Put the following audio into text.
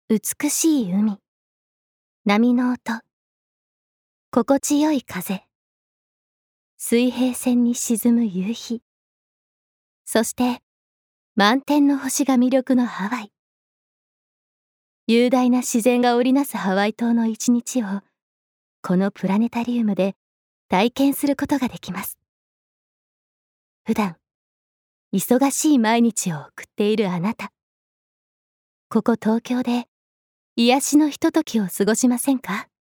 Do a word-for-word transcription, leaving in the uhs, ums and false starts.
美しい海、波の音、心地よい風、水平線に沈む夕日、そして満天の星が魅力のハワイ。雄大な自然が織りなすハワイ島の一日をこのプラネタリウムで体験することができます。普段忙しい毎日を送っているあなた、ここ東京で癒しのひとときを過ごしませんか？